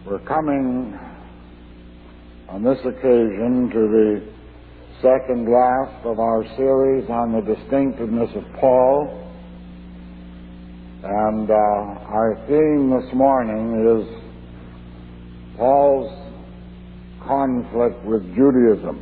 We're coming on this occasion to the second last of our series on the distinctiveness of Paul. And our theme this morning is Paul's conflict with Judaism.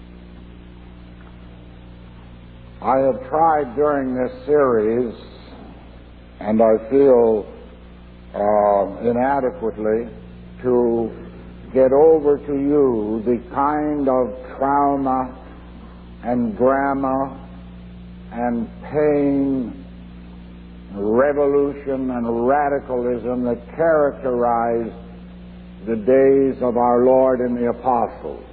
I have tried during this series, and I feel inadequately, to get over to you the kind of trauma and drama and pain, revolution and radicalism that characterized the days of our Lord and the apostles.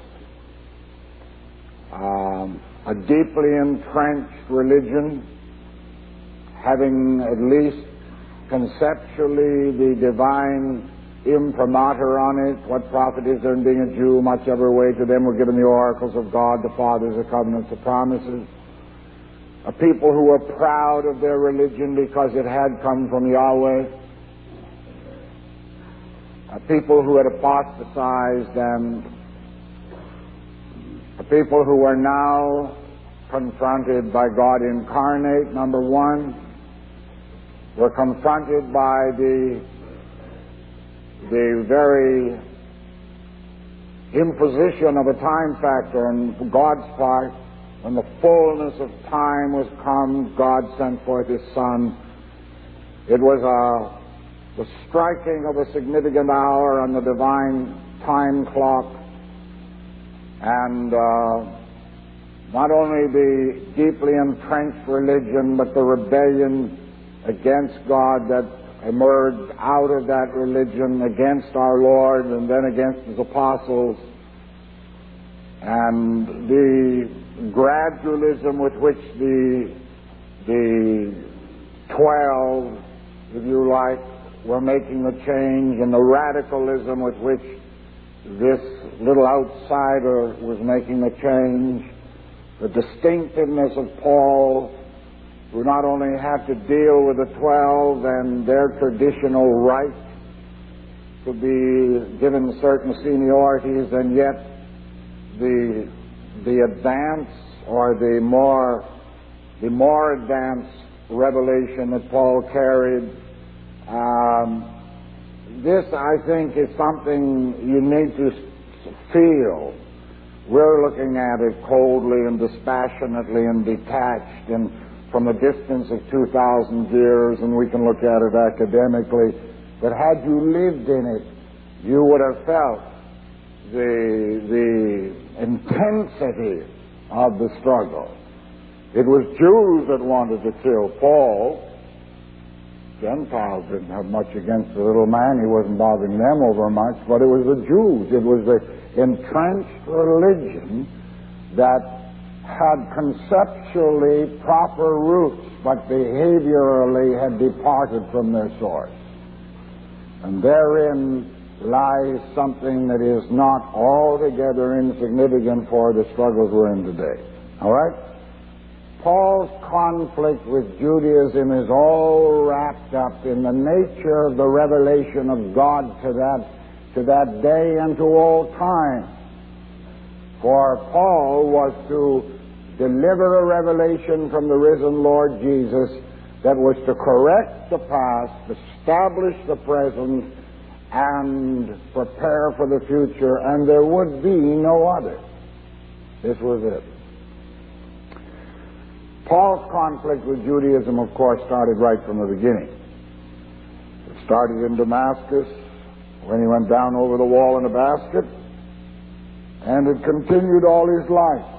A deeply entrenched religion, having at least conceptually the divine imprimatur on it. What profit is there in being a Jew? Much every way to them were given the oracles of God, the fathers, the covenants, the promises. A people who were proud of their religion because it had come from Yahweh. A people who had apostatized, and a people who are now confronted by God incarnate, number one. Were confronted by the very imposition of a time factor on God's part. When the fullness of time was come, God sent forth His Son. It was the striking of a significant hour on the divine time clock, and not only the deeply entrenched religion, but the rebellion against God that emerged out of that religion against our Lord and then against His apostles, and the gradualism with which the 12, if you like, were making the change, and the radicalism with which this little outsider was making the change, the distinctiveness of Paul, who not only had to deal with the 12 and their traditional right to be given certain seniorities, and yet the advance or the more advanced revelation that Paul carried. This, I think, is something you need to feel. We're looking at it coldly and dispassionately and detached and from a distance of 2,000 years, and we can look at it academically. But had you lived in it, you would have felt the intensity of the struggle. It was Jews that wanted to kill Paul. Gentiles didn't have much against the little man. He wasn't bothering them over much, but it was the Jews. It was the entrenched religion that had conceptually proper roots, but behaviorally had departed from their source. And therein lies something that is not altogether insignificant for the struggles we're in today. All right? Paul's conflict with Judaism is all wrapped up in the nature of the revelation of God to that day and to all time. For Paul was to deliver a revelation from the risen Lord Jesus that was to correct the past, establish the present, and prepare for the future, and there would be no other. This was it. Paul's conflict with Judaism, of course, started right from the beginning. It started in Damascus when he went down over the wall in a basket, and it continued all his life.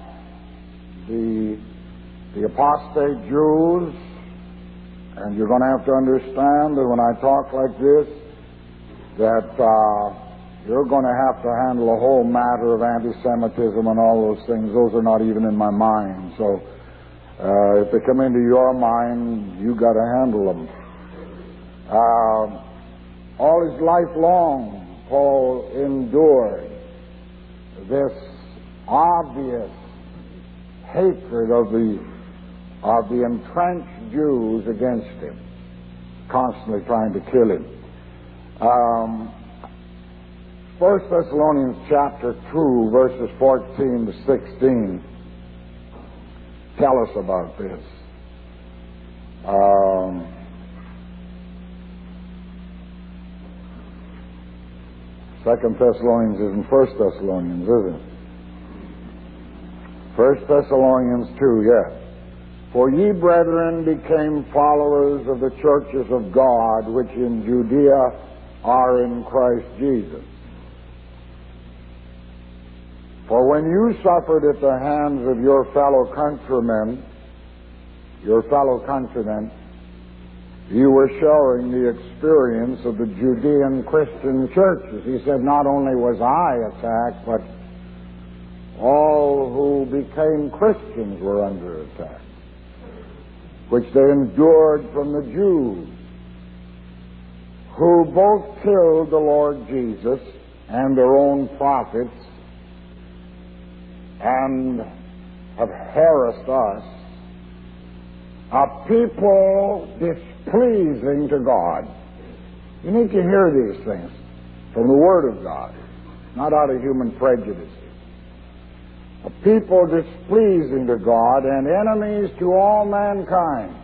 The apostate Jews, and you're going to have to understand that when I talk like this, that you're going to have to handle a whole matter of anti-Semitism and all those things. Those are not even in my mind. So if they come into your mind, you got to handle them. All his life long, Paul endured this obvious hatred of the entrenched Jews against him, constantly trying to kill him. 1 Thessalonians chapter 2, verses 14 to 16 tell us about this. 2 Thessalonians isn't 1 Thessalonians, is it? 1 Thessalonians 2, yes. For ye, brethren, became followers of the churches of God, which in Judea are in Christ Jesus. For when you suffered at the hands of your fellow countrymen, you were showing the experience of the Judean Christian churches. He said, not only was I attacked, but all who became Christians were under attack, which they endured from the Jews, who both killed the Lord Jesus and their own prophets, and have harassed us, a people displeasing to God. You need to hear these things from the Word of God, not out of human prejudice. A people displeasing to God and enemies to all mankind,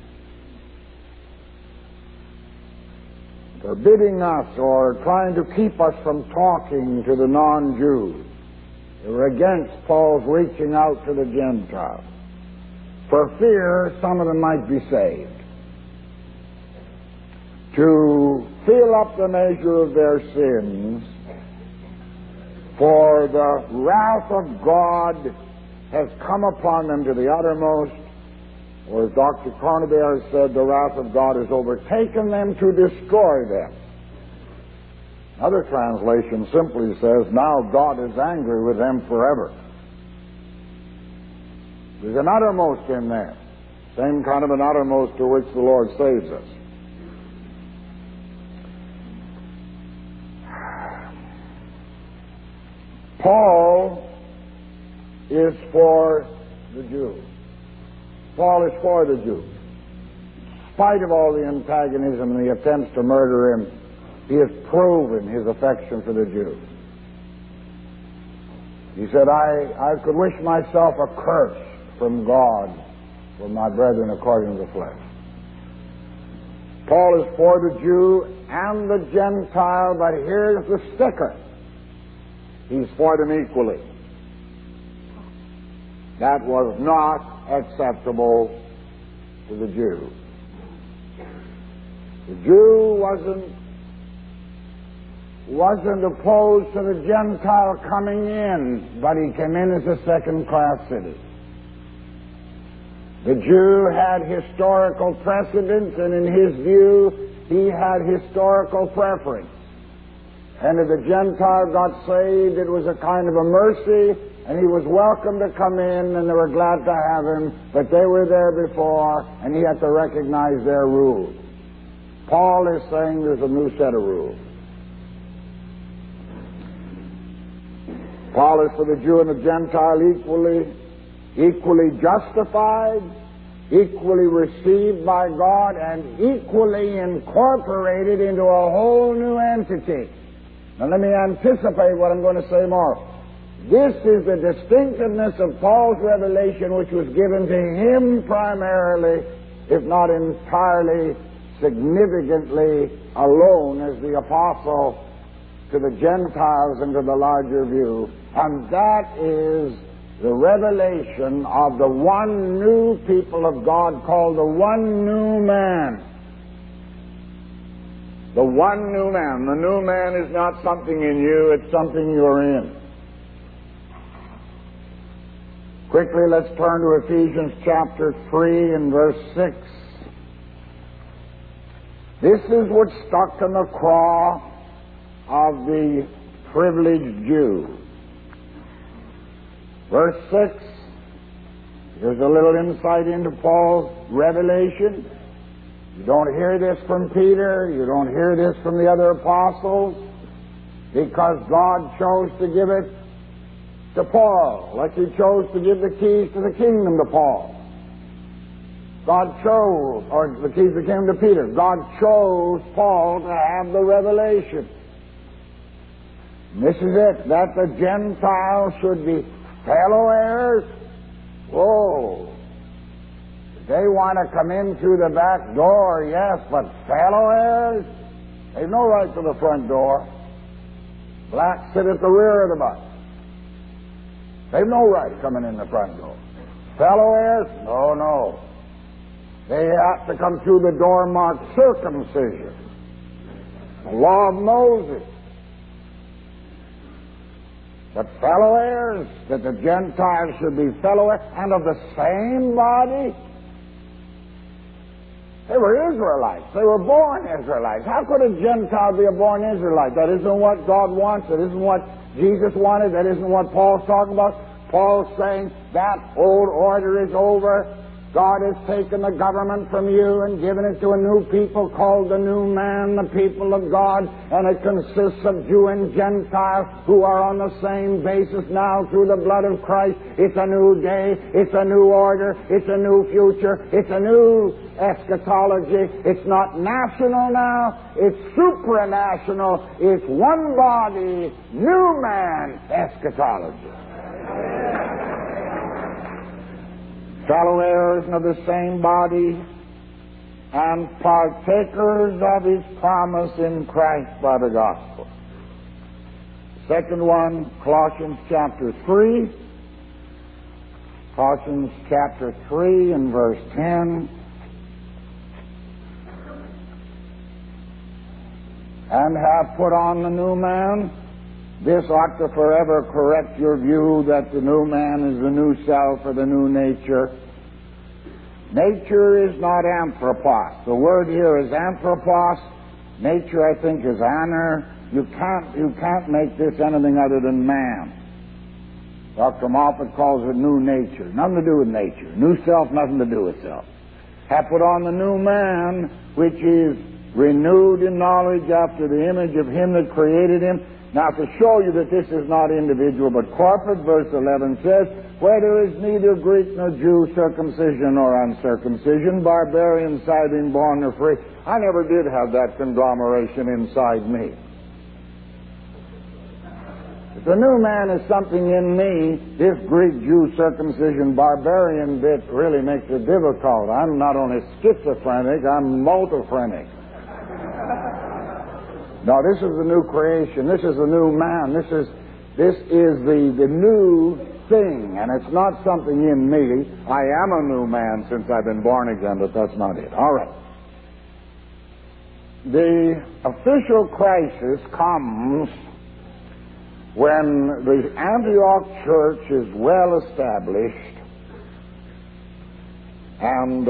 forbidding us or trying to keep us from talking to the non-Jews. They were against Paul's reaching out to the Gentiles, for fear some of them might be saved. To fill up the measure of their sins, for the wrath of God has come upon them to the uttermost, or as Dr. Cornebare said, the wrath of God has overtaken them to destroy them. Another translation simply says, now God is angry with them forever. There's an uttermost in there, same kind of an uttermost to which the Lord saves us. Paul is for the Jews. Paul is for the Jews. In spite of all the antagonism and the attempts to murder him, he has proven his affection for the Jews. He said, I could wish myself a curse from God for my brethren according to the flesh. Paul is for the Jew and the Gentile, but here's the sticker. He's for them equally. That was not acceptable to the Jew. The Jew wasn't opposed to the Gentile coming in, but he came in as a second-class citizen. The Jew had historical precedence, and in his view, he had historical preference. And if the Gentile got saved, it was a kind of a mercy, and he was welcome to come in, and they were glad to have him, but they were there before, and he had to recognize their rules. Paul is saying there's a new set of rules. Paul is for the Jew and the Gentile equally justified, equally received by God, and equally incorporated into a whole new entity. Now let me anticipate what I'm going to say more. This is the distinctiveness of Paul's revelation, which was given to him primarily, if not entirely, significantly alone as the apostle to the Gentiles and to the larger view. And that is the revelation of the one new people of God called the one new man. The one new man. The new man is not something in you, it's something you're in. Quickly, let's turn to Ephesians chapter 3 and verse 6. This is what stuck in the craw of the privileged Jew. Verse 6, here's a little insight into Paul's revelation. You don't hear this from Peter, you don't hear this from the other apostles, because God chose to give it to Paul, like he chose to give the keys to the kingdom to Paul. God chose, or the keys that came to Peter, God chose Paul to have the revelation. This is it, that the Gentiles should be fellow heirs. Whoa. They want to come in through the back door, yes, but fellow heirs? They've no right to the front door. Blacks sit at the rear of the bus. They've no right coming in the front door. Fellow heirs? No, no. They have to come through the door marked circumcision. The law of Moses. But fellow heirs, that the Gentiles should be fellow heirs, and of the same body? They were Israelites. They were born Israelites. How could a Gentile be a born Israelite? That isn't what God wants. That isn't what Jesus wanted. That isn't what Paul's talking about. Paul's saying that old order is over. God has taken the government from you and given it to a new people called the new man, the people of God, and it consists of Jew and Gentile who are on the same basis now through the blood of Christ. It's a new day, it's a new order, it's a new future, it's a new eschatology. It's not national now, it's supranational, it's one body, new man eschatology. Fellow heirs of the same body and partakers of his promise in Christ by the gospel. Second one, Colossians chapter 3. Colossians chapter 3 and verse 10. And have put on the new man. This ought to forever correct your view that the new man is the new self or the new nature. Nature is not anthropos. The word here is anthropos. Nature, I think, is aner. You can't make this anything other than man. Dr. Moffat calls it new nature. Nothing to do with nature. New self, nothing to do with self. Have put on the new man, which is renewed in knowledge after the image of him that created him. Now, to show you that this is not individual but corporate, verse 11 says, where there is neither Greek nor Jew, circumcision nor uncircumcision, barbarian, Scythian, born or free. I never did have that conglomeration inside me. If the new man is something in me, this Greek, Jew, circumcision, barbarian bit really makes it difficult. I'm not only schizophrenic, I'm multiphrenic. No, this is the new creation. This is the new man. This is the new thing, and it's not something in me. I am a new man since I've been born again, but that's not it. All right. The official crisis comes when the Antioch church is well established and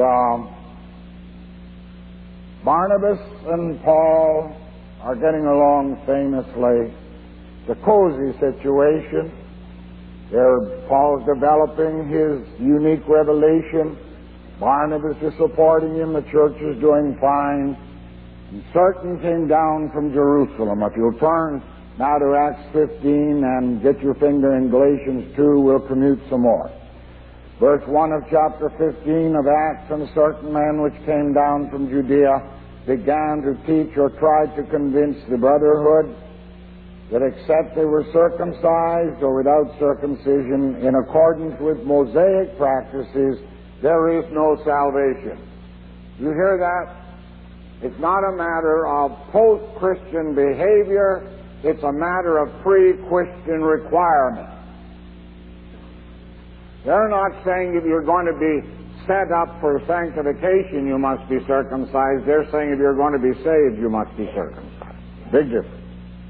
Barnabas and Paul are getting along famously. It's a cozy situation. Paul's developing his unique revelation. Barnabas is supporting him. The church is doing fine. And certain came down from Jerusalem. If you'll turn now to Acts 15 and get your finger in Galatians 2, we'll commute some more. Verse 1 of chapter 15 of Acts, and certain men which came down from Judea began to teach or tried to convince the brotherhood that except they were circumcised or without circumcision in accordance with Mosaic practices, there is no salvation. You hear that? It's not a matter of post-Christian behavior, it's a matter of pre-Christian requirement. They're not saying if you're going to be set up for sanctification, you must be circumcised. They're saying if you're going to be saved, you must be circumcised. Big difference.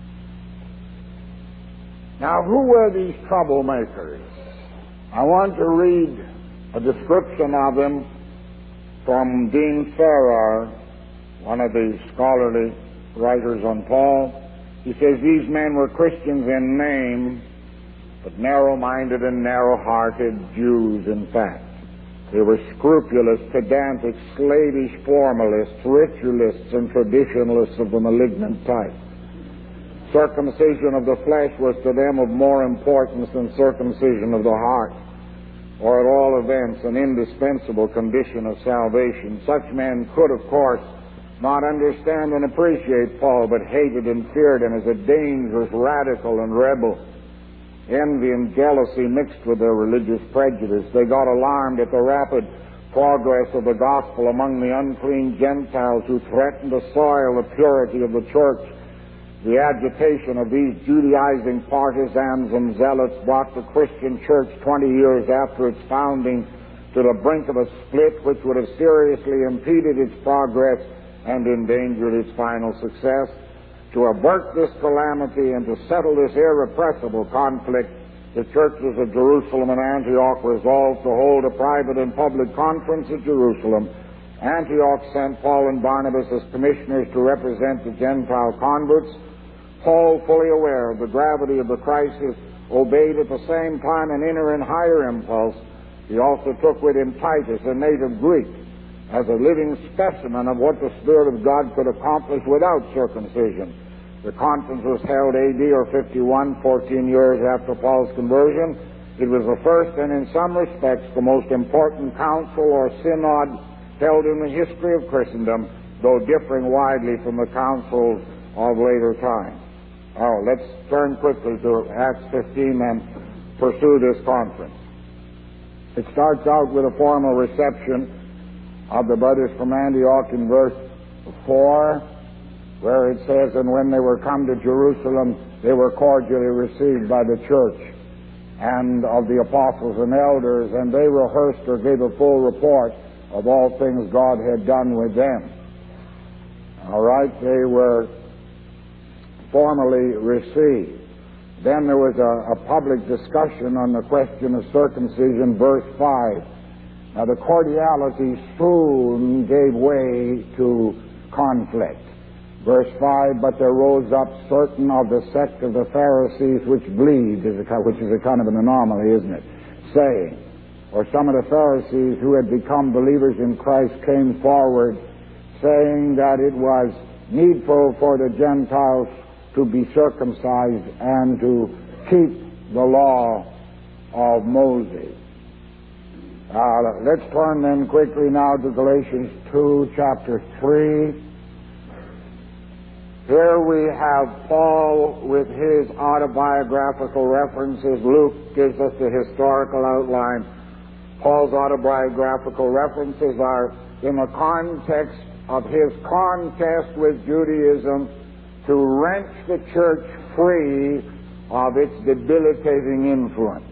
Now, who were these troublemakers? I want to read a description of them from Dean Farrar, one of the scholarly writers on Paul. He says, these men were Christians in name, but narrow-minded and narrow-hearted Jews in fact. They were scrupulous, pedantic, slavish formalists, ritualists, and traditionalists of the malignant type. Circumcision of the flesh was to them of more importance than circumcision of the heart, or at all events an indispensable condition of salvation. Such men could, of course, not understand and appreciate Paul, but hated and feared him as a dangerous radical and rebel. Envy and jealousy mixed with their religious prejudice. They got alarmed at the rapid progress of the gospel among the unclean Gentiles who threatened to soil the purity of the church. The agitation of these Judaizing partisans and zealots brought the Christian church 20 years after its founding to the brink of a split which would have seriously impeded its progress and endangered its final success. To avert this calamity and to settle this irrepressible conflict, the churches of Jerusalem and Antioch resolved to hold a private and public conference at Jerusalem. Antioch sent Paul and Barnabas as commissioners to represent the Gentile converts. Paul, fully aware of the gravity of the crisis, obeyed at the same time an inner and higher impulse. He also took with him Titus, a native Greek, as a living specimen of what the Spirit of God could accomplish without circumcision. The conference was held AD or 51, 14 years after Paul's conversion. It was the first and in some respects the most important council or synod held in the history of Christendom, though differing widely from the councils of later times. Let's turn quickly to Acts 15 and pursue this conference. It starts out with a formal reception of the brothers from Antioch in verse 4, where it says, "And when they were come to Jerusalem, they were cordially received by the church and of the apostles and elders, and they rehearsed or gave a full report of all things God had done with them." All right, they were formally received. Then there was a public discussion on the question of circumcision, verse 5. Now the cordiality soon gave way to conflict. Verse 5, "But there rose up certain of the sect of the Pharisees which bleed," which is a kind of an anomaly, isn't it? Saying, or some of the Pharisees who had become believers in Christ came forward, saying that it was needful for the Gentiles to be circumcised and to keep the law of Moses. Let's turn then quickly now to Galatians 2, chapter 3. Here we have Paul with his autobiographical references. Luke gives us the historical outline. Paul's autobiographical references are in the context of his contest with Judaism to wrench the church free of its debilitating influence.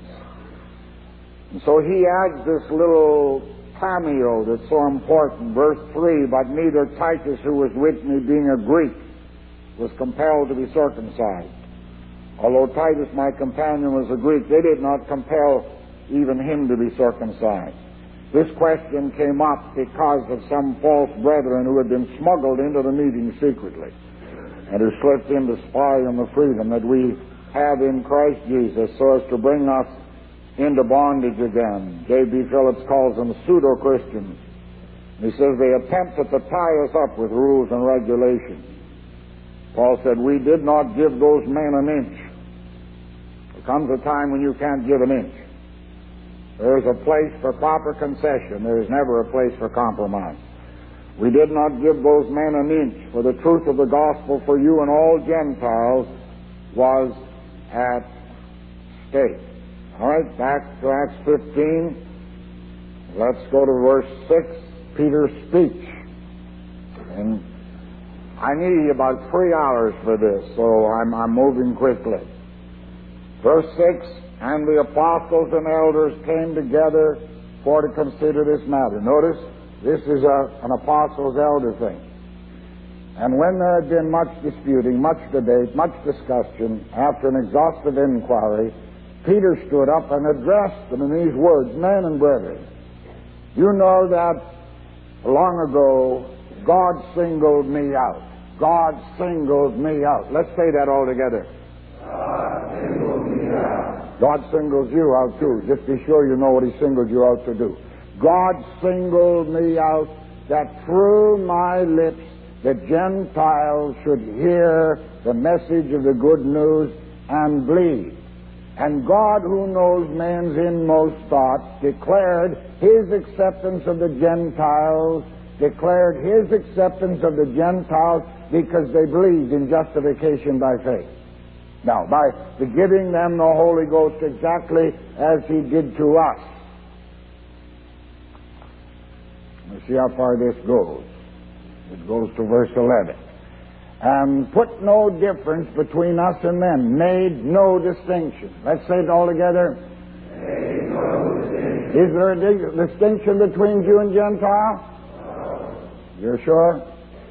And so he adds this little cameo that's so important. Verse 3, "But neither Titus, who was with me, being a Greek, was compelled to be circumcised. Although Titus, my companion, was a Greek, they did not compel even him to be circumcised." This question came up because of some false brethren who had been smuggled into the meeting secretly and who slipped in to spy on the freedom that we have in Christ Jesus so as to bring us into bondage again. J.B. Phillips calls them pseudo-Christians. He says they attempted to tie us up with rules and regulations. Paul said, "We did not give those men an inch." There comes a time when you can't give an inch. There is a place for proper concession. There is never a place for compromise. We did not give those men an inch, for the truth of the gospel for you and all Gentiles was at stake. All right, back to Acts 15. Let's go to verse 6, Peter's speech. And I need about 3 hours for this, so I'm moving quickly. Verse 6, "And the apostles and elders came together for to consider this matter." Notice, this is an apostles' elder thing. "And when there had been much disputing, much debate, much discussion, after an exhaustive inquiry, Peter stood up and addressed them in these words, 'Men and brethren, you know that long ago God singled me out.'" God singled me out. Let's say that all together. God singled me out. God singles you out too. Just be sure you know what He singled you out to do. God singled me out that through my lips the Gentiles should hear the message of the good news and believe. And God, who knows man's inmost thoughts, declared His acceptance of the Gentiles declared His acceptance of the Gentiles because they believed in justification by faith. Now, by the giving them the Holy Ghost exactly as He did to us. Let's see how far this goes. It goes to verse 11. And put no difference between us and them. Made no distinction. Let's say it all together. Made no distinction. Is there a distinction between Jew and Gentile? No. You're sure?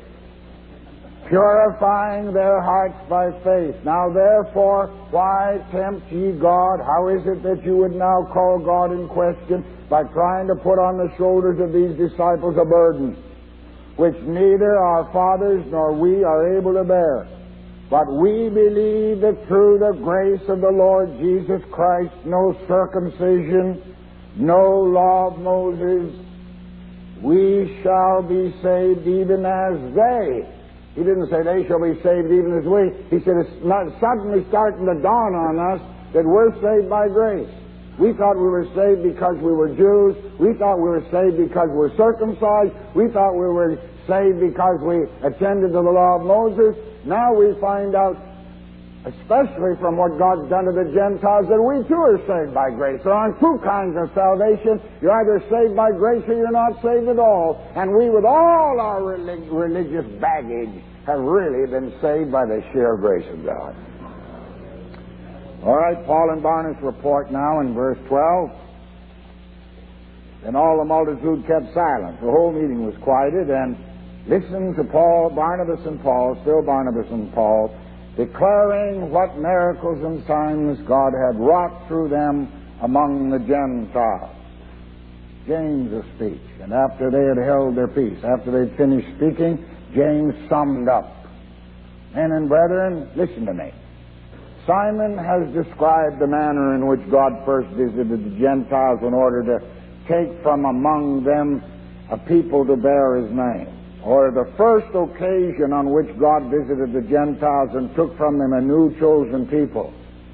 Purifying their hearts by faith. Now therefore, why tempt ye God? How is it that you would now call God in question? By trying to put on the shoulders of these disciples a burden which neither our fathers nor we are able to bear. But we believe that through the grace of the Lord Jesus Christ, no circumcision, no law of Moses, we shall be saved even as they. He didn't say they shall be saved even as we. He said it's not suddenly starting to dawn on us that we're saved by grace. We thought we were saved because we were Jews. We thought we were saved because we're circumcised. We thought we were saved because we attended to the law of Moses. Now we find out, especially from what God's done to the Gentiles, that we too are saved by grace. There aren't two kinds of salvation. You're either saved by grace or you're not saved at all. And we, with all our religious baggage, have really been saved by the sheer grace of God. All right, Paul and Barnabas report now in verse 12. Then all the multitude kept silent. The whole meeting was quieted and listened to Barnabas and Paul, still Barnabas and Paul, declaring what miracles and signs God had wrought through them among the Gentiles. James a speech. And after they had held their peace, after they'd finished speaking, James summed up. Men and brethren, listen to me. Simon has described the manner in which God first visited the Gentiles in order to take from among them a people to bear His name, or the first occasion on which God visited the Gentiles and took from them a new chosen people.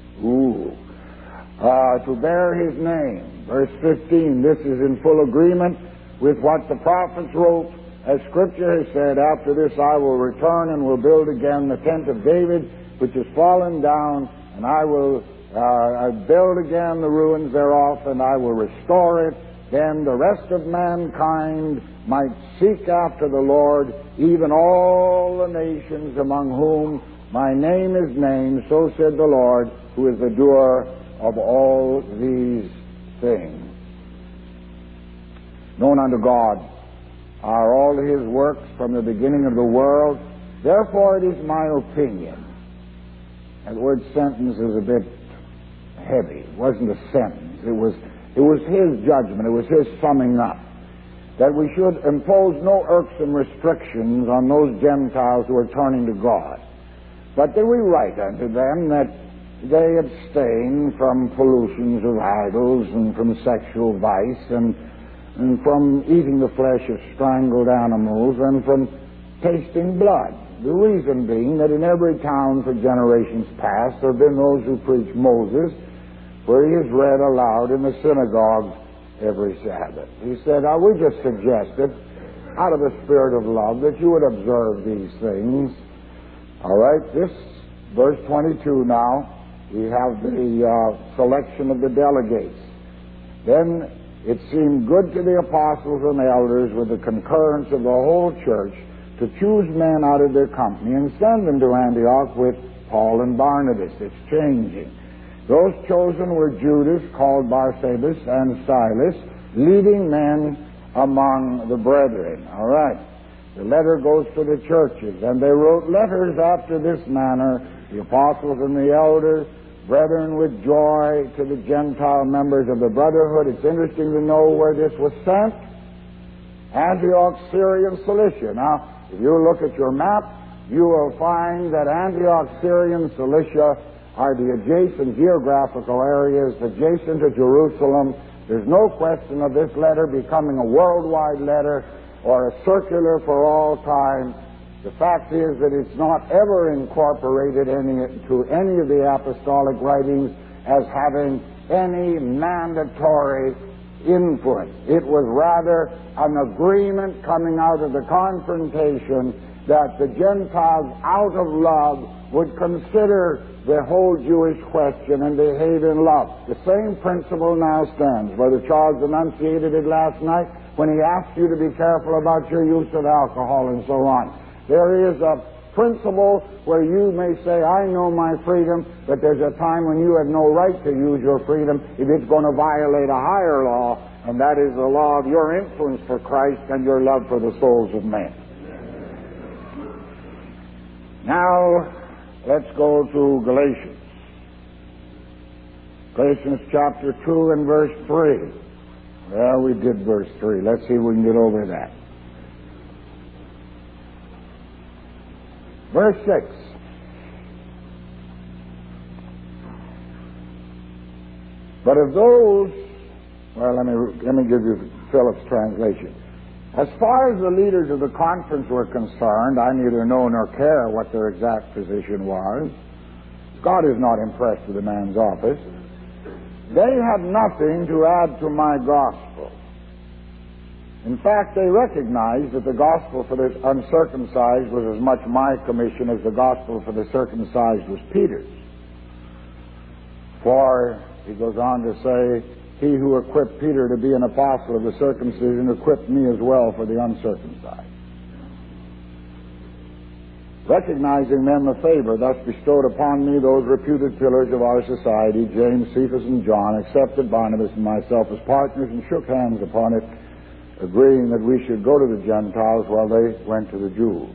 To bear His name. Verse 15, this is in full agreement with what the prophets wrote, as Scripture has said, after this I will return and will build again the tent of David, which is fallen down, and I will build again the ruins thereof, and I will restore it. Then the rest of mankind might seek after the Lord, even all the nations among whom my name is named, so said the Lord, who is the doer of all these things. Known unto God are all His works from the beginning of the world. Therefore it is my opinion. That word sentence is a bit heavy. It wasn't a sentence. It was His judgment. It was His summing up. That we should impose no irksome restrictions on those Gentiles who are turning to God. But that we write unto them that they abstain from pollutions of idols and from sexual vice and from eating the flesh of strangled animals and from tasting blood. The reason being that in every town for generations past there have been those who preach Moses, where he is read aloud in the synagogues every Sabbath. He said, we just suggested, out of the spirit of love, that you would observe these things. All right, this verse 22 now, we have the selection of the delegates. Then it seemed good to the apostles and elders, with the concurrence of the whole church, to choose men out of their company and send them to Antioch with Paul and Barnabas. It's changing. Those chosen were Judas, called Barsabbas, and Silas, leading men among the brethren. All right. The letter goes to the churches, and they wrote letters after this manner, the apostles and the elders, brethren, with joy to the Gentile members of the brotherhood. It's interesting to know where this was sent. Antioch, Syria, and Cilicia. Now, if you look at your map, you will find that Antioch, Syria, and Cilicia are the adjacent geographical areas adjacent to Jerusalem. There's no question of this letter becoming a worldwide letter or a circular for all time. The fact is that it's not ever incorporated into any of the apostolic writings as having any mandatory influence. It was rather an agreement coming out of the confrontation that the Gentiles, out of love, would consider the whole Jewish question and behave in love. The same principle now stands. Brother Charles enunciated it last night when he asked you to be careful about your use of alcohol and so on. There is a principle where you may say, I know my freedom, but there's a time when you have no right to use your freedom if it's going to violate a higher law, and that is the law of your influence for Christ and your love for the souls of men. Now, let's go to Galatians. Galatians chapter 2 and verse 3. Well, we did verse 3. Let's see if we can get over that. Verse 6. But of those, well, let me give you Phillips' translation. As far as the leaders of the conference were concerned, I neither know nor care what their exact position was. God is not impressed with a man's office. They had nothing to add to my gospel. In fact, they recognized that the gospel for the uncircumcised was as much my commission as the gospel for the circumcised was Peter's. For, he goes on to say, he who equipped Peter to be an apostle of the circumcision equipped me as well for the uncircumcised. Recognizing then the favor thus bestowed upon me, those reputed pillars of our society, James, Cephas, and John, accepted Barnabas and myself as partners and shook hands upon it, agreeing that we should go to the Gentiles while they went to the Jews.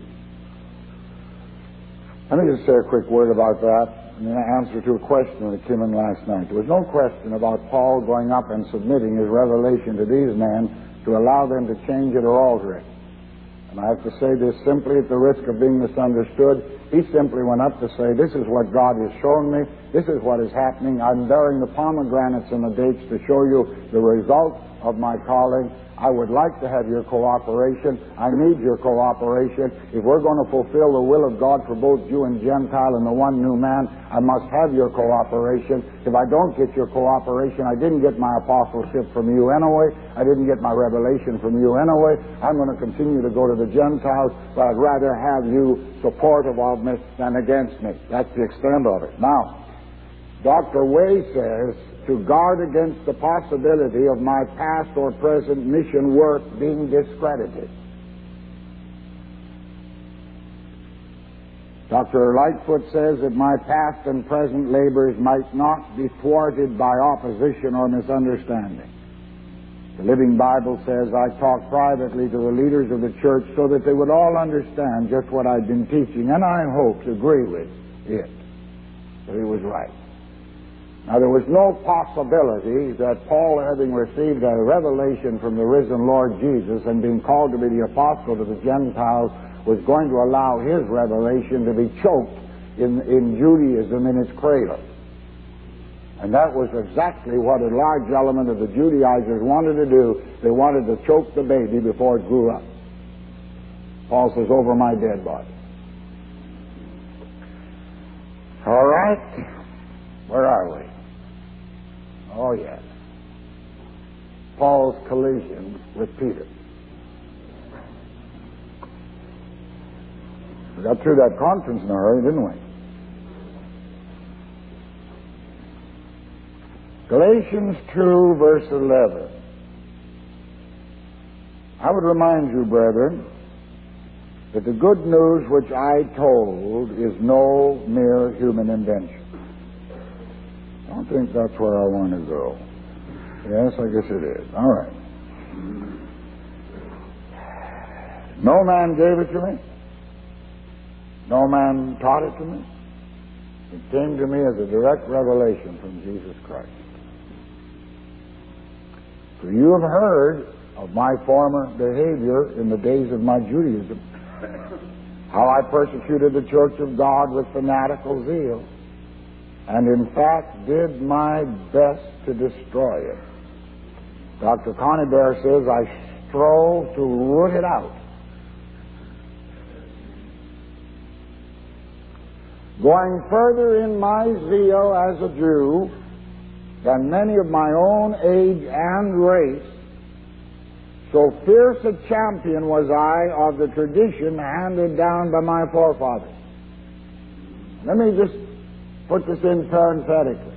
Let me just say a quick word about that in answer to a question that came in last night. There was no question about Paul going up and submitting his revelation to these men to allow them to change it or alter it. And I have to say this simply at the risk of being misunderstood. He simply went up to say, this is what God has shown me. This is what is happening. I'm bearing the pomegranates and the dates to show you the result of my calling. I would like to have your cooperation. I need your cooperation. If we're going to fulfill the will of God for both Jew and Gentile and the one new man, I must have your cooperation. If I don't get your cooperation, I didn't get my apostleship from you anyway. I didn't get my revelation from you anyway. I'm going to continue to go to the Gentiles, but I'd rather have you supportive of me than against me. That's the extent of it. Now, Dr. Way says, to guard against the possibility of my past or present mission work being discredited. Dr. Lightfoot says that my past and present labors might not be thwarted by opposition or misunderstanding. The Living Bible says I talked privately to the leaders of the church so that they would all understand just what I'd been teaching, and I hope to agree with it. So he was right. Now, there was no possibility that Paul, having received a revelation from the risen Lord Jesus and being called to be the apostle to the Gentiles, was going to allow his revelation to be choked in Judaism in its cradle. And that was exactly what a large element of the Judaizers wanted to do. They wanted to choke the baby before it grew up. Paul says, over my dead body. All right. Where are we? Oh, yes. Paul's collision with Peter. We got through that conference in a hurry, didn't we? Galatians 2, verse 11. I would remind you, brethren, that the good news which I told is no mere human invention. I don't think that's where I want to go. Yes, I guess it is. All right. No man gave it to me. No man taught it to me. It came to me as a direct revelation from Jesus Christ. So you have heard of my former behavior in the days of my Judaism, how I persecuted the church of God with fanatical zeal, and in fact did my best to destroy it. Dr. Conybeare says I strove to root it out. Going further in my zeal as a Jew, than many of my own age and race, so fierce a champion was I of the tradition handed down by my forefathers. Let me just put this in parenthetically.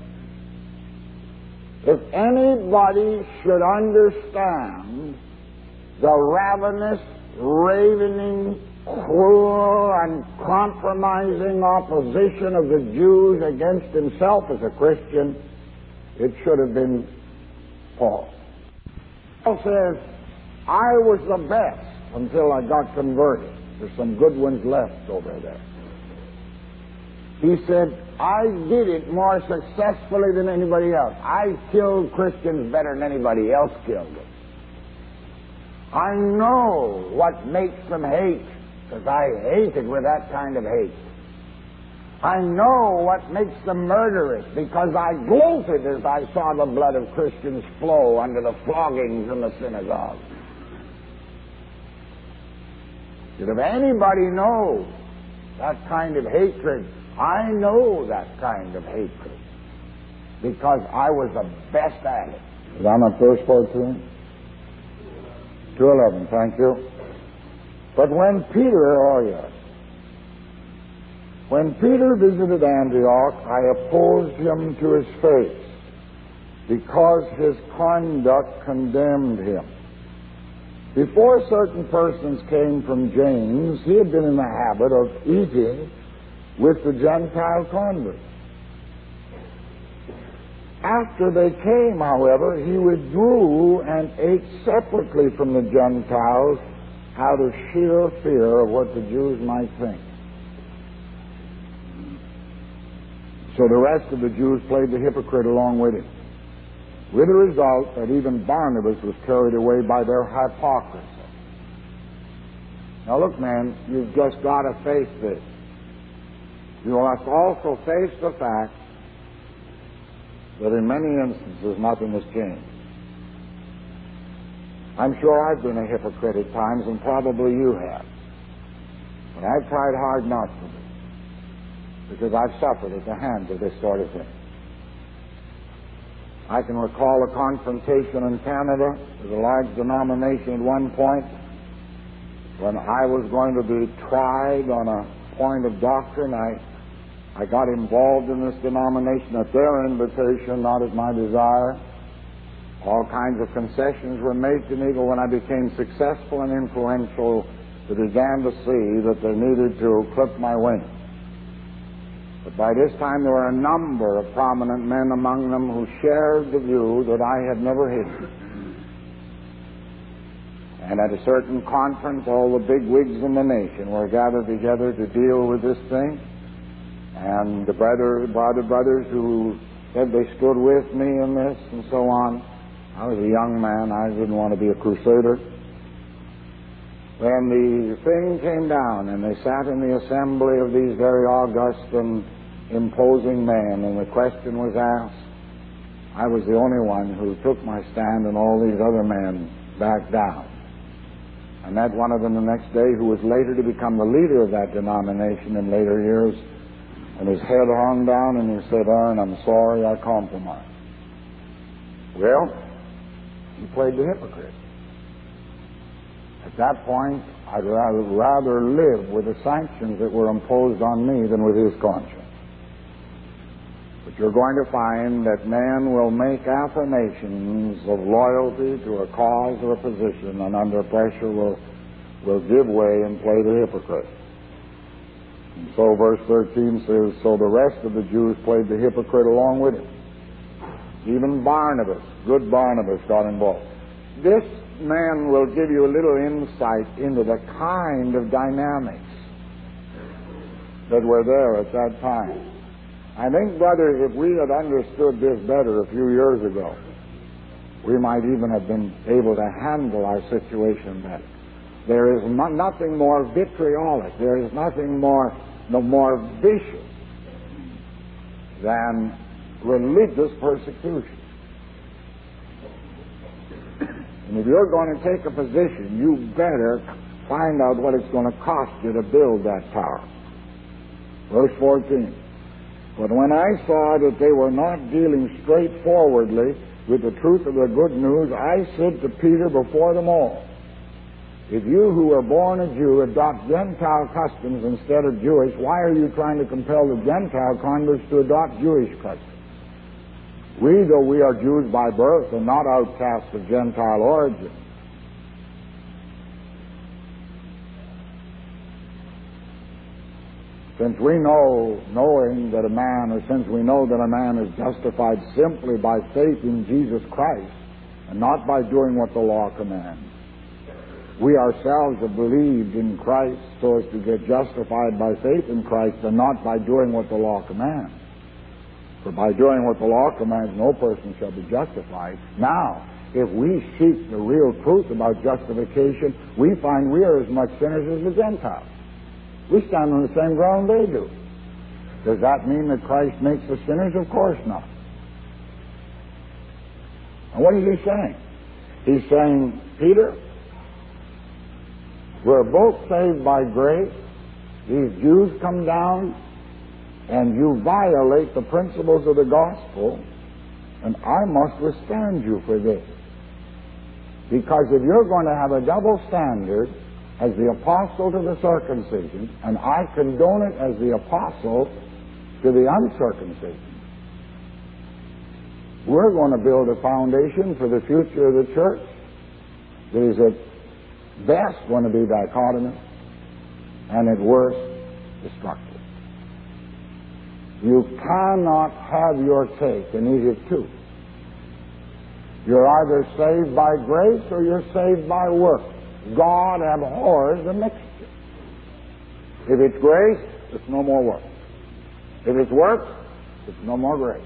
If anybody should understand the ravenous, ravening, cruel, and compromising opposition of the Jews against himself as a Christian, it should have been Paul. Paul says, I was the best until I got converted. There's some good ones left over there. He said, I did it more successfully than anybody else. I killed Christians better than anybody else killed them. I know what makes them hate, because I hated with that kind of hate. I know what makes them murderous, because I gloated as I saw the blood of Christians flow under the floggings in the synagogue. If anybody knows that kind of hatred, I know that kind of hatred, because I was the best at it. Is that on verse 14? 2:11, thank you. But when Peter visited Antioch, I opposed him to his face, because his conduct condemned him. Before certain persons came from James, he had been in the habit of eating with the Gentile converts. After they came, however, he withdrew and ate separately from the Gentiles out of sheer fear of what the Jews might think. So the rest of the Jews played the hypocrite along with him, with the result that even Barnabas was carried away by their hypocrisy. Now look, man, you've just got to face this. You must also face the fact that in many instances nothing has changed. I'm sure I've been a hypocrite at times, and probably you have. But I've tried hard not to be, because I've suffered at the hands of this sort of thing. I can recall a confrontation in Canada with a large denomination at one point when I was going to be tried on a point of doctrine. I got involved in this denomination at their invitation, not at my desire. All kinds of concessions were made to me, but when I became successful and influential, they began to see that they needed to clip my wings. But by this time there were a number of prominent men among them who shared the view that I had never hidden. And at a certain conference, all the big wigs in the nation were gathered together to deal with this thing. And the brothers who said they stood with me in this and so on. I was a young man. I didn't want to be a crusader. When the thing came down and they sat in the assembly of these very august and imposing men, and the question was asked, I was the only one who took my stand, and all these other men backed down. I met one of them the next day who was later to become the leader of that denomination in later years, and his head hung down, and he said, Aaron, I'm sorry I compromised. Well, he played the hypocrite. At that point, I'd rather live with the sanctions that were imposed on me than with his conscience. But you're going to find that man will make affirmations of loyalty to a cause or a position, and under pressure will give way and play the hypocrite. And so verse 13 says, so the rest of the Jews played the hypocrite along with him. Even Barnabas, good Barnabas, got involved. This man will give you a little insight into the kind of dynamics that were there at that time. I think, brothers, if we had understood this better a few years ago, we might even have been able to handle our situation better. There is nothing more vitriolic, there is nothing more vicious than religious persecution. And if you're going to take a position, you better find out what it's going to cost you to build that tower. Verse 14. But when I saw that they were not dealing straightforwardly with the truth of the good news, I said to Peter before them all, if you who are born a Jew adopt Gentile customs instead of Jewish, why are you trying to compel the Gentile converts to adopt Jewish customs? We, though we are Jews by birth, are not outcasts of Gentile origin. Since we know that a man is justified simply by faith in Jesus Christ and not by doing what the law commands, we ourselves have believed in Christ so as to get justified by faith in Christ and not by doing what the law commands. For by doing what the law commands, no person shall be justified. Now, if we seek the real truth about justification, we find we are as much sinners as the Gentiles. We stand on the same ground they do. Does that mean that Christ makes us sinners? Of course not. And what is he saying? He's saying, Peter, we're both saved by grace. These Jews come down and you violate the principles of the gospel, and I must withstand you for this. Because if you're going to have a double standard as the apostle to the circumcision, and I condone it as the apostle to the uncircumcision, we're going to build a foundation for the future of the church that is at best going to be dichotomous and at worst destructive. You cannot have your cake and eat it too. You're either saved by grace or you're saved by works. God abhors the mixture. If it's grace, it's no more work. If it's work, it's no more grace.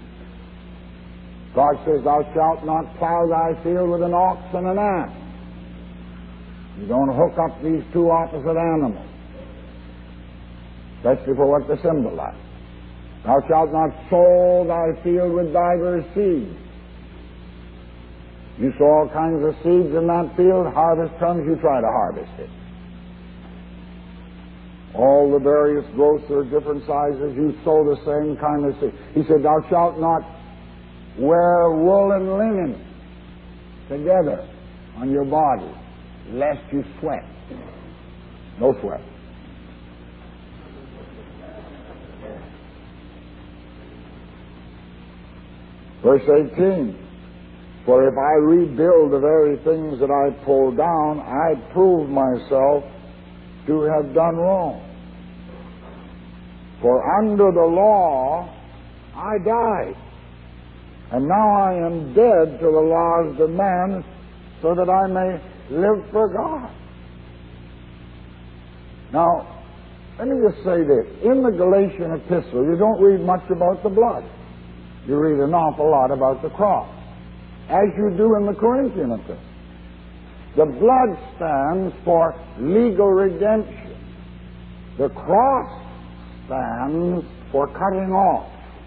God says, thou shalt not plow thy field with an ox and an ass. You don't hook up these two opposite animals, especially for what they symbolize. Thou shalt not sow thy field with divers seeds. You sow all kinds of seeds in that field, harvest comes, you try to harvest it. All the various growths are different sizes, you sow the same kind of seed. He said, thou shalt not wear wool and linen together on your body, lest you sweat. No sweat. Verse 18, for if I rebuild the very things that I pulled down, I prove myself to have done wrong. For under the law I died, and now I am dead to the law's demands, so that I may live for God. Now, let me just say this. In the Galatian epistle, you don't read much about the blood. You read an awful lot about the cross, as you do in the Corinthian epistle. The blood stands for legal redemption. The cross stands for cutting off.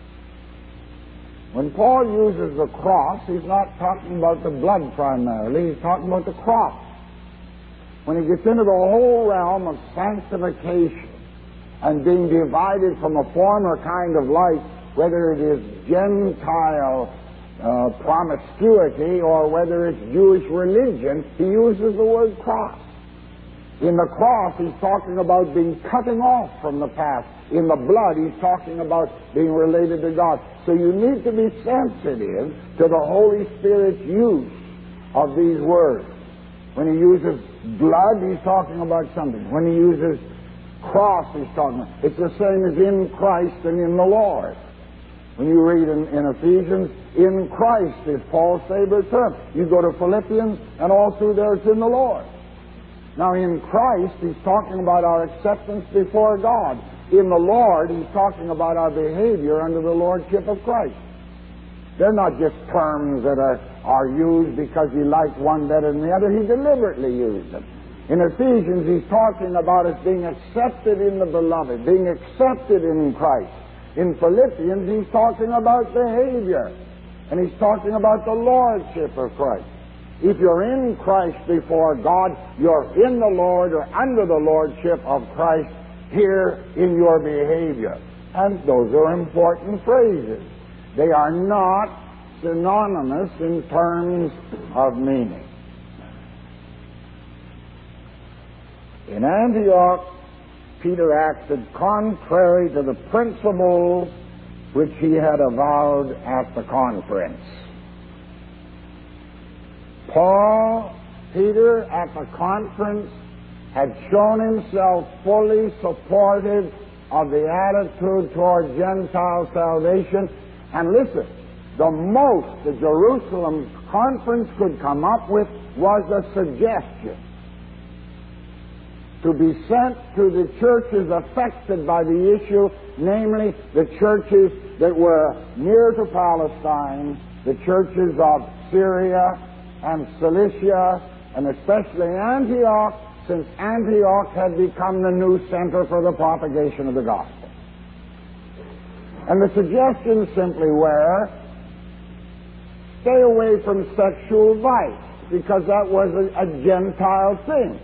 When Paul uses the cross, he's not talking about the blood primarily, he's talking about the cross. When he gets into the whole realm of sanctification and being divided from a former kind of life, whether it is Gentile promiscuity or whether it's Jewish religion, he uses the word cross. In the cross, he's talking about being cutting off from the past. In the blood, he's talking about being related to God. So you need to be sensitive to the Holy Spirit's use of these words. When he uses blood, he's talking about something. When he uses cross, he's talking about... It's the same as in Christ and in the Lord. When you read in Ephesians, in Christ is Paul's favorite term. You go to Philippians, and all through there it's in the Lord. Now, in Christ, he's talking about our acceptance before God. In the Lord, he's talking about our behavior under the lordship of Christ. They're not just terms that are used because he liked one better than the other. He deliberately used them. In Ephesians, he's talking about us being accepted in the beloved, being accepted in Christ. In Philippians, he's talking about behavior. And he's talking about the lordship of Christ. If you're in Christ before God, you're in the Lord or under the lordship of Christ here in your behavior. And those are important phrases. They are not synonymous in terms of meaning. In Antioch, Peter acted contrary to the principles which he had avowed at the conference. Peter, at the conference, had shown himself fully supportive of the attitude toward Gentile salvation. And listen, the most the Jerusalem conference could come up with was a suggestion to be sent to the churches affected by the issue, namely the churches that were near to Palestine, the churches of Syria and Cilicia, and especially Antioch, since Antioch had become the new center for the propagation of the gospel. And the suggestions simply were, stay away from sexual vice, because that was a Gentile thing.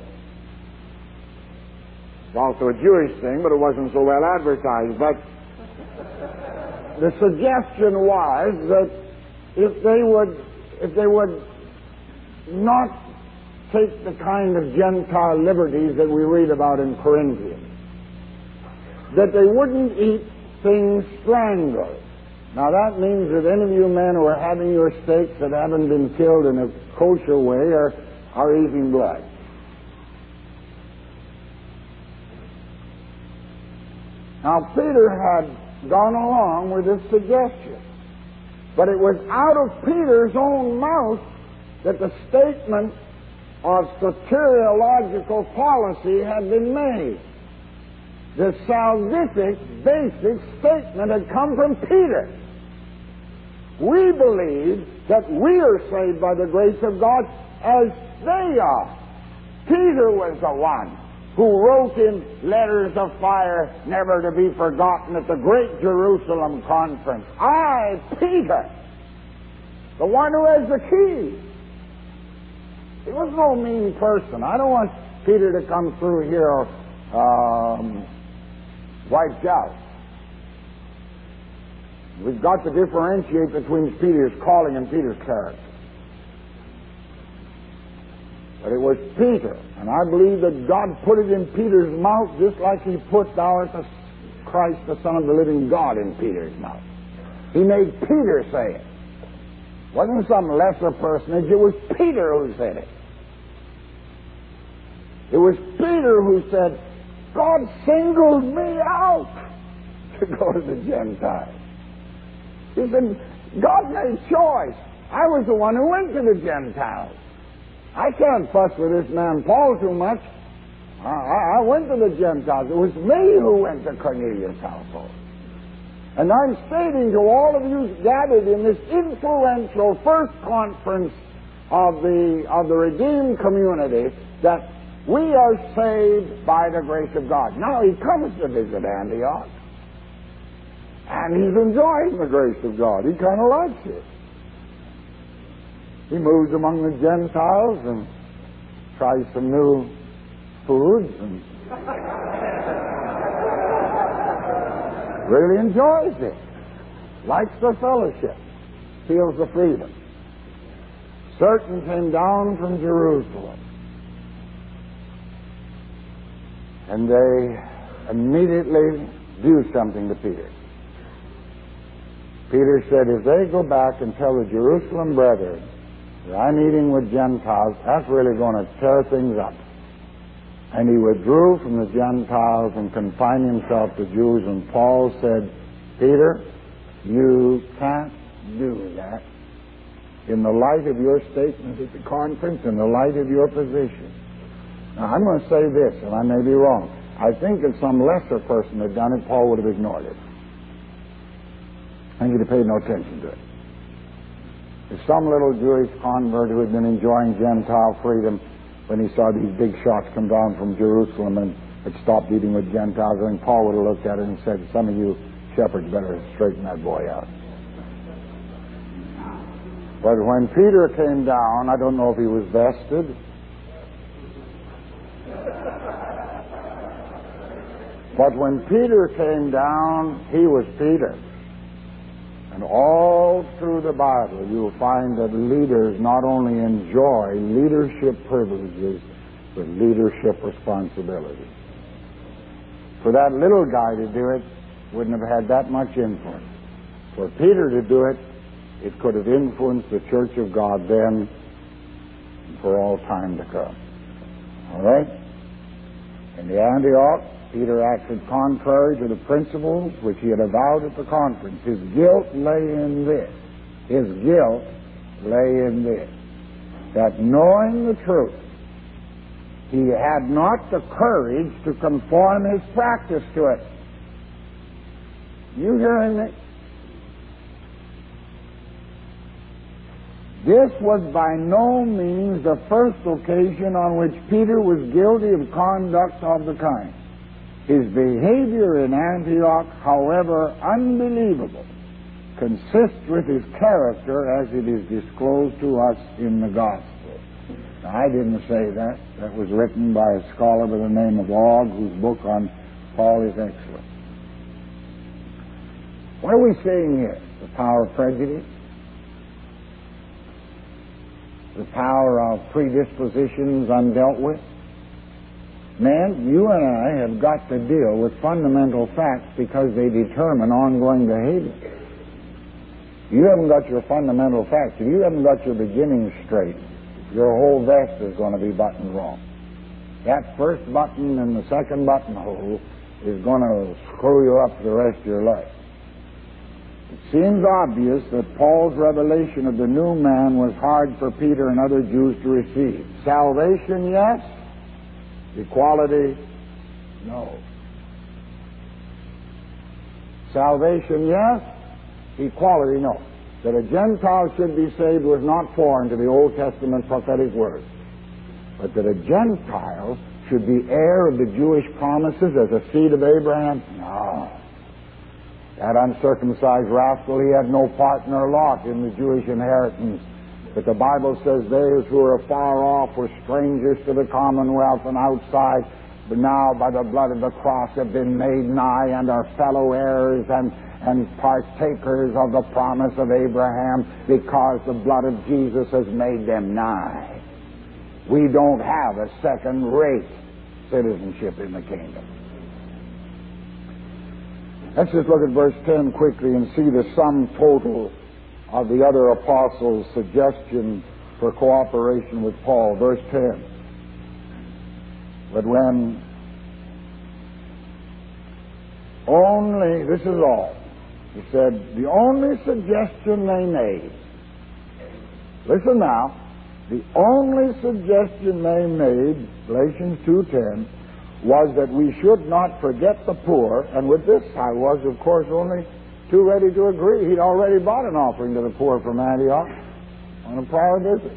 It's also a Jewish thing, but it wasn't so well advertised. But the suggestion was that if they would not take the kind of Gentile liberties that we read about in Corinthians, that they wouldn't eat things strangled. Now that means that any of you men who are having your steaks that haven't been killed in a kosher way are eating blood. Now Peter had gone along with this suggestion, but it was out of Peter's own mouth that the statement of soteriological policy had been made. The salvific basic statement had come from Peter. We believe that we are saved by the grace of God as they are. Peter was the one who wrote in letters of fire never to be forgotten at the great Jerusalem conference. I, Peter, the one who has the key. He was no mean person. I don't want Peter to come through here wiped out. We've got to differentiate between Peter's calling and Peter's character. But it was Peter, and I believe that God put it in Peter's mouth just like He put thou art the Christ, the Son of the living God, in Peter's mouth. He made Peter say it. It wasn't some lesser personage, it was Peter who said it. It was Peter who said, God singled me out to go to the Gentiles. He said, God made choice. I was the one who went to the Gentiles. I can't fuss with this man Paul too much. I went to the Gentiles. It was me who went to Cornelius' household. And I'm stating to all of you gathered in this influential first conference of the redeemed community that we are saved by the grace of God. Now he comes to visit Antioch, and he's enjoying the grace of God. He kind of likes it. He moves among the Gentiles and tries some new foods and really enjoys it. Likes the fellowship. Feels the freedom. Certain came down from Jerusalem, and they immediately do something to Peter. Peter said, if they go back and tell the Jerusalem brethren that I'm eating with Gentiles, that's really going to tear things up. And he withdrew from the Gentiles and confined himself to Jews. And Paul said, Peter, you can't do that in the light of your statement at the conference, in the light of your position. Now, I'm going to say this, and I may be wrong. I think if some lesser person had done it, Paul would have ignored it. I think he'd have paid no attention to it. If some little Jewish convert who had been enjoying Gentile freedom, when he saw these big shots come down from Jerusalem and had stopped eating with Gentiles, I think Paul would have looked at it and said, some of you shepherds better straighten that boy out. But when Peter came down, I don't know if he was vested. But when Peter came down, he was Peter. And all through the Bible, you'll find that leaders not only enjoy leadership privileges, but leadership responsibilities. For that little guy to do it, wouldn't have had that much influence. For Peter to do it, it could have influenced the church of God then and for all time to come. All right? In the Antioch, Peter acted contrary to the principles which he had avowed at the conference. His guilt lay in this. His guilt lay in this. That knowing the truth, he had not the courage to conform his practice to it. You hearing me? This was by no means the first occasion on which Peter was guilty of conduct of the kind. His behavior in Antioch, however unbelievable, consists with his character as it is disclosed to us in the Gospel. Now, I didn't say that. That was written by a scholar by the name of Ogg, whose book on Paul is excellent. What are we seeing here? The power of prejudice? The power of predispositions undealt with? Man, you and I have got to deal with fundamental facts because they determine ongoing behavior. You haven't got your fundamental facts. If you haven't got your beginnings straight, your whole vest is going to be buttoned wrong. That first button and the second buttonhole is going to screw you up for the rest of your life. It seems obvious that Paul's revelation of the new man was hard for Peter and other Jews to receive. Salvation, yes. Equality, no. Salvation, yes. Equality, no. That a Gentile should be saved was not foreign to the Old Testament prophetic word. But that a Gentile should be heir of the Jewish promises as a seed of Abraham, no. That uncircumcised rascal, he had no part nor lot in the Jewish inheritance. But the Bible says those who are afar off were strangers to the commonwealth and outside, but now by the blood of the cross have been made nigh and are fellow heirs and partakers of the promise of Abraham, because the blood of Jesus has made them nigh. We don't have a second-rate citizenship in the kingdom. Let's just look at verse 10 quickly and see the sum total of the other apostles' suggestion for cooperation with Paul. Verse 10. But when only, this is all. He said, the only suggestion they made, listen now, the only suggestion they made, Galatians 2:10, was that we should not forget the poor, and with this I was, of course, only too ready to agree. He'd already bought an offering to the poor from Antioch on a prior visit.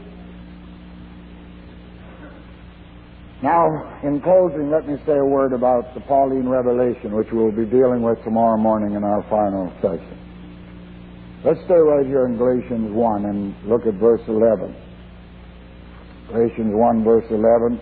Now, in closing, let me say a word about the Pauline revelation, which we'll be dealing with tomorrow morning in our final session. Let's stay right here in Galatians 1 and look at verse 11. Galatians 1, verse 11.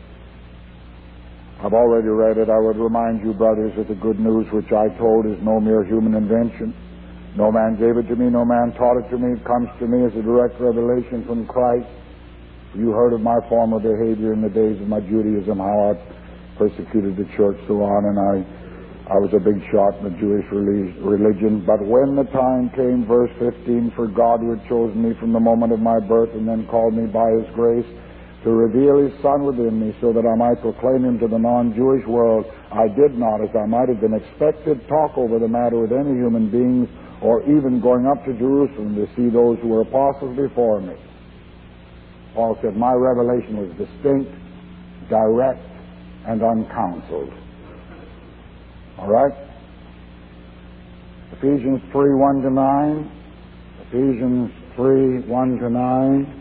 I've already read it. I would remind you, brothers, that the good news which I told is no mere human invention. No man gave it to me, no man taught it to me. It comes to me as a direct revelation from Christ. You heard of my former behavior in the days of my Judaism, how I persecuted the church, so on, and I was a big shot in the Jewish religion. But when the time came, verse 15, for God who had chosen me from the moment of my birth and then called me by His grace to reveal His Son within me so that I might proclaim Him to the non-Jewish world, I did not, as I might have been expected, talk over the matter with any human beings, or even going up to Jerusalem to see those who were apostles before me. Paul said, my revelation was distinct, direct, and uncounseled. All right? Ephesians 3:1-9. Ephesians 3:1-9.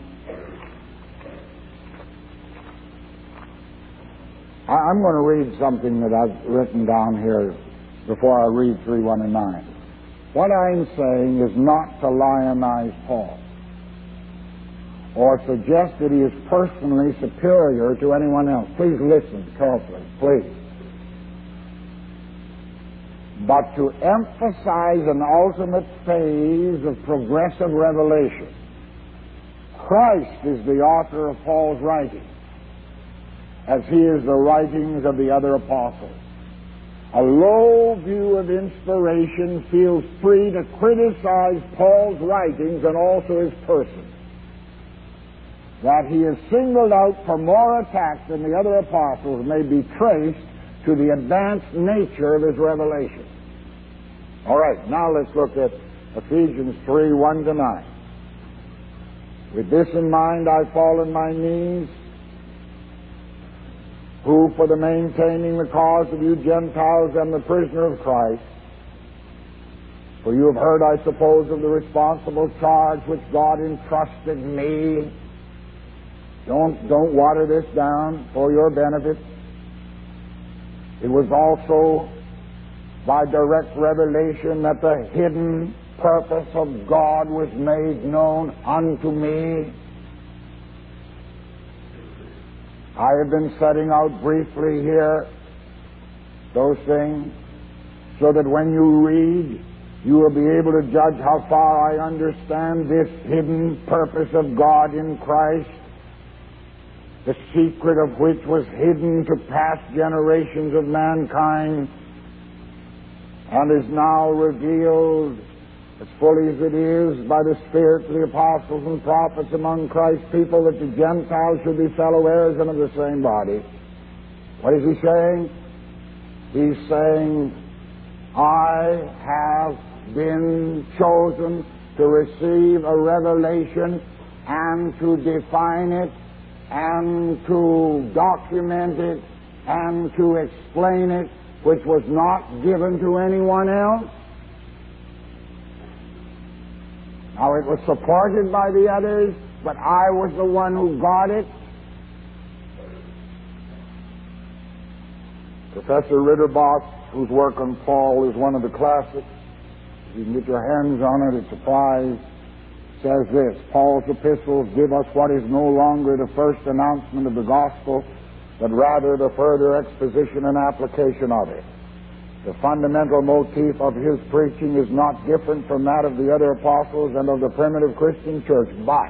I'm going to read something that I've written down here before I read 3:1 and 9. What I'm saying is not to lionize Paul or suggest that he is personally superior to anyone else. Please listen carefully, please. but to emphasize an ultimate phase of progressive revelation. Christ is the author of Paul's writings, as he is the writings of the other apostles. A low view of inspiration feels free to criticize Paul's writings and also his person. That he is singled out for more attacks than the other apostles may be traced to the advanced nature of his revelation. All right, now let's look at Ephesians 3, 1-9. With this in mind, I fall on my knees, who for the maintaining the cause of you Gentiles am the prisoner of Christ. For you have heard, I suppose, of the responsible charge which God entrusted me. Don't water this down for your benefit. It was also by direct revelation that the hidden purpose of God was made known unto me. I have been setting out briefly here those things so that when you read, you will be able to judge how far I understand this hidden purpose of God in Christ, the secret of which was hidden to past generations of mankind and is now revealed as fully as it is by the Spirit to the apostles and prophets among Christ's people, that the Gentiles should be fellow heirs and of the same body. What is he saying? He's saying, I have been chosen to receive a revelation and to define it and to document it and to explain it, which was not given to anyone else. Now, it was supported by the others, but I was the one who got it. Professor Ritterboss, whose work on Paul is one of the classics, you can get your hands on it, it's a prize, says this: Paul's epistles give us what is no longer the first announcement of the gospel, but rather the further exposition and application of it. The fundamental motif of his preaching is not different from that of the other apostles and of the primitive Christian church, but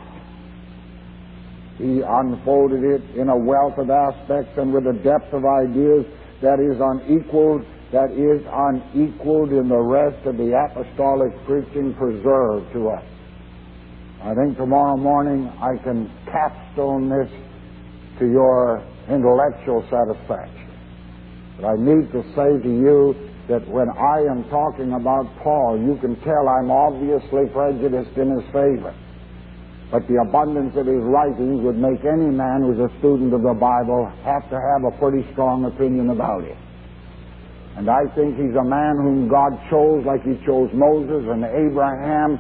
he unfolded it in a wealth of aspects and with a depth of ideas that is unequaled in the rest of the apostolic preaching preserved to us. I think tomorrow morning I can capstone this to your intellectual satisfaction. But I need to say to you that when I am talking about Paul, you can tell I'm obviously prejudiced in his favor. But the abundance of his writings would make any man who's a student of the Bible have to have a pretty strong opinion about it. And I think he's a man whom God chose like he chose Moses and Abraham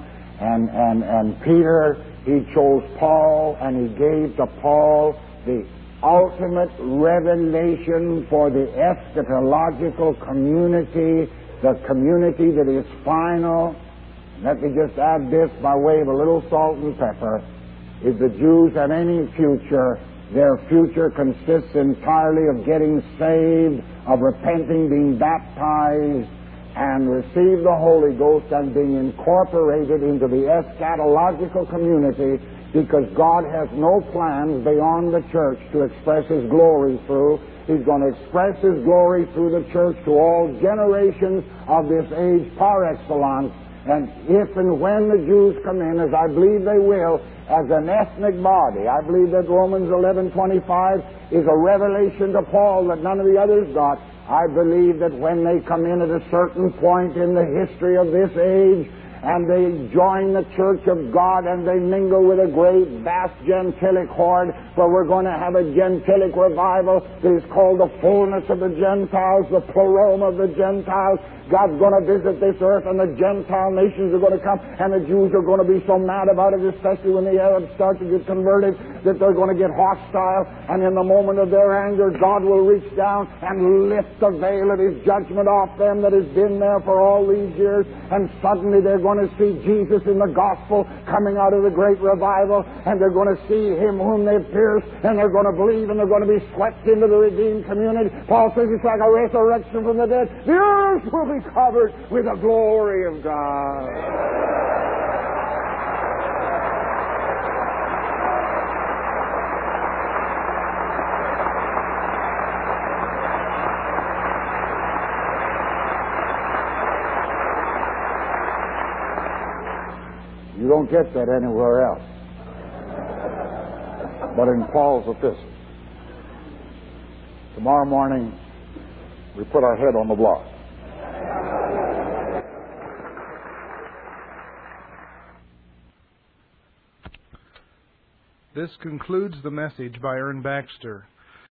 and Peter. He chose Paul, and he gave to Paul the ultimate revelation for the eschatological community, the community that is final. Let me just add this by way of a little salt and pepper. If the Jews have any future, their future consists entirely of getting saved, of repenting, being baptized, and receive the Holy Ghost and being incorporated into the eschatological community, because God has no plans beyond the church to express His glory through. He's going to express His glory through the church to all generations of this age par excellence. And if and when the Jews come in, as I believe they will, as an ethnic body, I believe that Romans 11:25 is a revelation to Paul that none of the others got. I believe that when they come in at a certain point in the history of this age, and they join the church of God, and they mingle with a great, vast gentilic horde, where we're going to have a gentilic revival that is called the fullness of the Gentiles, the pleroma of the Gentiles. God's going to visit this earth, and the Gentile nations are going to come, and the Jews are going to be so mad about it, especially when the Arabs start to get converted, that they're going to get hostile, and in the moment of their anger, God will reach down and lift the veil of His judgment off them that has been there for all these years, and suddenly they're going to see Jesus in the gospel coming out of the great revival, and they're going to see Him whom they've pierced, and they're going to believe, and they're going to be swept into the redeemed community. Paul says it's like a resurrection from the dead. The earth will be fully covered with the glory of God. You don't get that anywhere else but in Paul's epistle. Tomorrow morning, we put our head on the block. This concludes the message by Ern Baxter.